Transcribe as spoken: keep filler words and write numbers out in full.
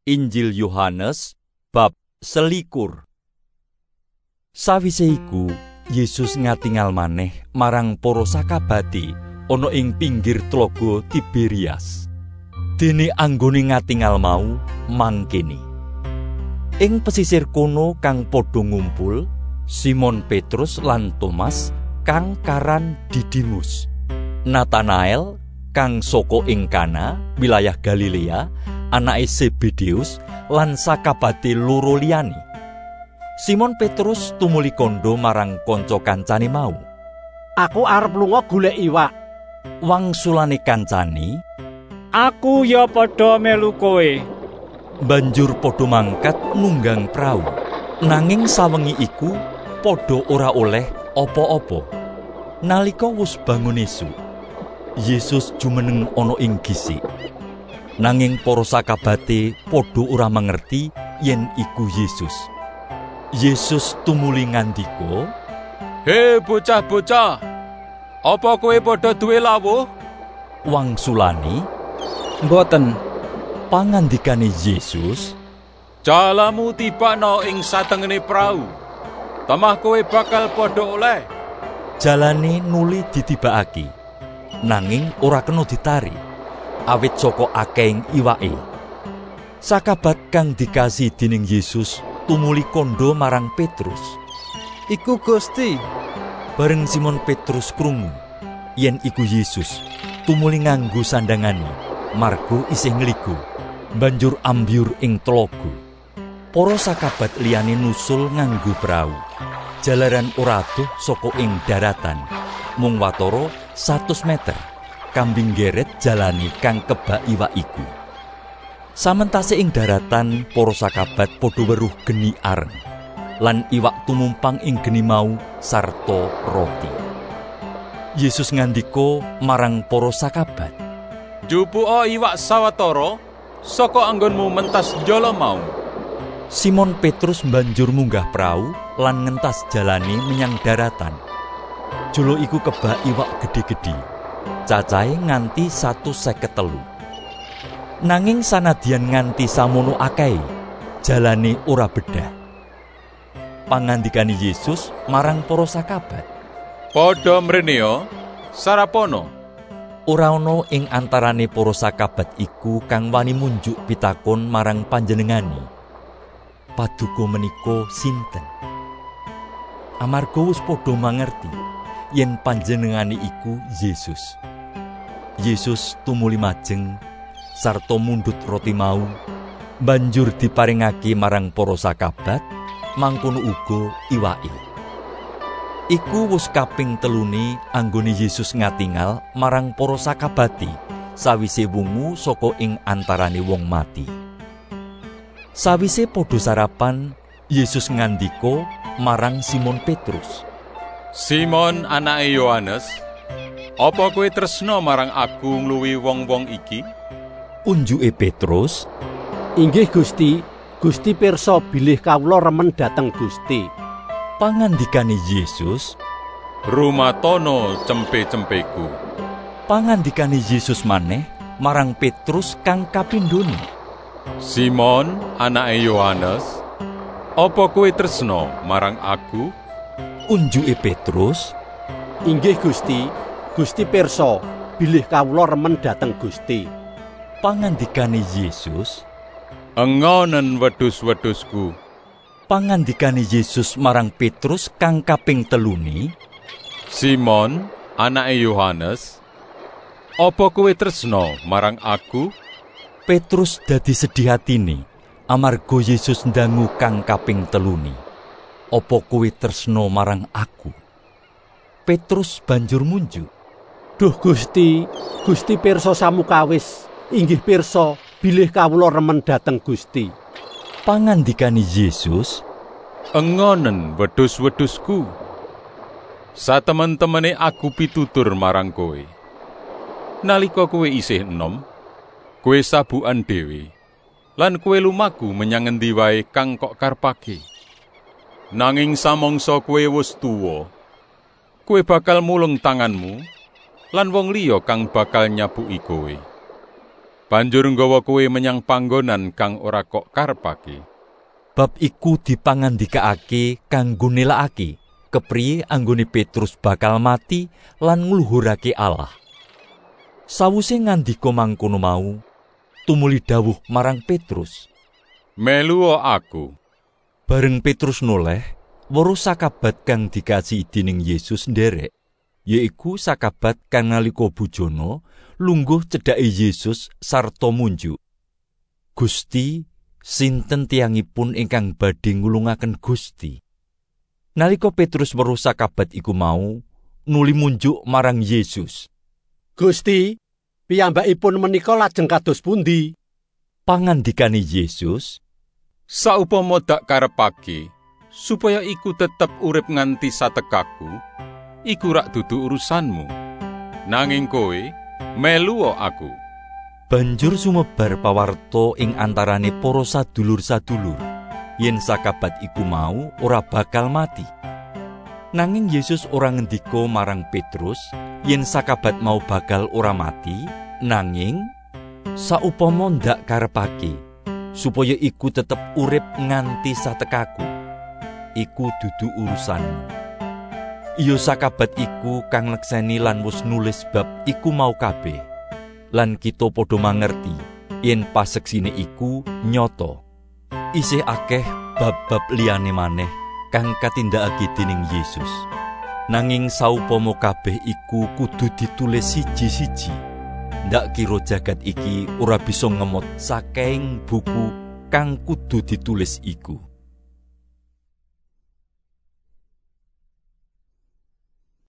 Injil Yohanes bab selikur. Sawise iku Yesus ngatingal maneh marang para sakabate ana ing pinggir tlaga Tiberias. Dene anggone ngatingal mau mangkene. Ing pesisir kono kang padha ngumpul Simon Petrus lan Thomas kang karan Didimus, Natanael kang saka ing Kana wilayah Galilea, anake Zebedeus lan sakabate loro liyane. Simon Petrus tumuli kandha marang kanca kancane mau. Aku arep lunga golek iwak. Wangsulane kancane, aku ya padha melu kowe. Banjur padha mangkat nunggang prau. Nanging sawengi iku padha ora oleh apa-apa. Nalika wis bangun esuk, Yesus jumeneng ana ing gisik. Nanging para sakabate padha ora mangerti yen iku Yesus. Yesus tumuli ngandika, "He bocah-bocah, apa kowe padha duwe lawuh?" Wangsulane, "Mboten." Pangandikane Yesus, "Jalamu tibana ing satengene prau. Tamah kowe bakal padha oleh." Jalane nuli ditibakake, nanging ora kena ditarik, awit saka akehing iwake. Sakabat kang dikasih dening Yesus tumuli kandha marang Petrus. "Iku Gusti." Bareng Simon Petrus krungu yen iku Yesus, tumuli nganggo sandangane, marga isih ngligo, banjur ambyur ing tlaga. Para sakabat liyane nusul nganggo prau. Jalaran ora adoh saka ing daratan, mung watara satus meter, kambing geret jalane kang kebak iwak iku. Samentase ing daratan para sakabat padha weruh geni areng, lan iwak tumumpang ing geni mau sarta roti. Yesus ngandika marang para sakabat, "Jupuka iwak sawetara saka anggonmu mentas jala mau." Simon Petrus banjur munggah prau lan ngentas jalane menyang daratan. Jolo iku kebak iwak gedhe-gedhe, cacahe nganti satus seket telu. Nanging sanadyan nganti samono akeh, jalane ora bedah. Pangandikane Yesus marang para sakabat, "Padha mrene sarapana." Ora ana ing antarane para sakabat iku kang wani munjuk pitakon marang panjenengane, "Paduka menika sinten?" Amarga wis padha mangerti yen panjenengane iku Yesus. Yesus tumuli majeng sarta mundhut roti mau, banjur diparingake marang para sakabat, mangkono uga iwake. Iku wis kaping telune anggone Yesus ngatingal marang para sakabate sawise wungu saka ing antarane wong mati. Sawise padha sarapan, Yesus ngandika marang Simon Petrus, "Simon anake Yohanes, apa kowe tresna marang aku ngluwi wong-wong iki?" Unjuke Petrus, Inggih Gusti, Gusti pirsa bilih kawula remen dhateng Gusti. Pangandikane Yesus, "Rumatono cempe-cempeku." Pangandikane Yesus maneh marang Petrus kang kapindhone, "Simon anake Yohanes, apa kowe tresna marang aku?" Unjuke Petrus, Inggih Gusti, Gusti pirsa bilih kawula remen dhateng Gusti. Pangandikane Yesus, "Engonen wedhus-wedhusku." Pangandikane Yesus marang Petrus kang kaping telune, "Simon anake Yohanes, apa kowe tresna marang aku?" Petrus dadi sedih atine amarga Yesus ndangu kang kaping telune, "Apa kowe tresna marang aku?" Petrus banjur munjuk, Duh Gusti, Gusti pirsa samukawis, inggih pirsa bilih kawula remen dhateng Gusti. Pangandikane Yesus, "Engonen wedhus-wedhusku. Satemen-temene aku pitutur marang kowe. Nalika kowe isih enom, kowe sabukan dhewe, lan kowe lumaku menyang endi wae kang kok karepake. Nanging samangsa kowe wis tuwa, kowe bakal mulung tanganmu, lan wong liya kang bakal nyabuki kowe. banjur nggawa kowe menyang panggonan kang ora kok karepake. Bab iku dipangandikaake kanggo nelakake kepriye anggone Petrus bakal mati lan ngluhurake Allah. Sawuse ngandika mangkono mau, tumuli dawuh marang Petrus, "Melu aku." Bareng Petrus noleh, weruh sakabat kang dikasihi dening Yesus nderek, yaiku sakabat kang nalika bujana lungguh cedhake Yesus sarta munjuk. "Gusti, sinten tiyangipun ingkang badhe ngulungaken Gusti?" Nalika Petrus weruh sakabat iku mau, nuli munjuk marang Yesus. "Gusti, piyambakipun menika lajeng kados pundi?" Pangandikane Yesus, "Saupama dak karepake supaya iku tetep urip nganti satekaku, iku rak dudu urusanmu. Nanging kowe melu aku." Banjur sumebar pawarta ing antarane para sadulur-sadulur yen sakabat iku mau ora bakal mati. Nanging Yesus ora ngendika marang Petrus yen sakabat mau bakal ora mati, nanging saupama ndak karepake supaya iku tetep urip nganti satekaku, iku dudu urusanmu. Iya sakabat iku kang lekseni lan wis nulis bab iku mau kabeh. Lan kita padha mangerti yen paseksine iku nyata. Isih akeh bab-bab liyane maneh kang katindakake dening Yesus. Nanging saupama kabeh iku kudu ditulis siji-siji, ndak kira jagat iki ora bisa ngemot saking buku kang kudu ditulis iku.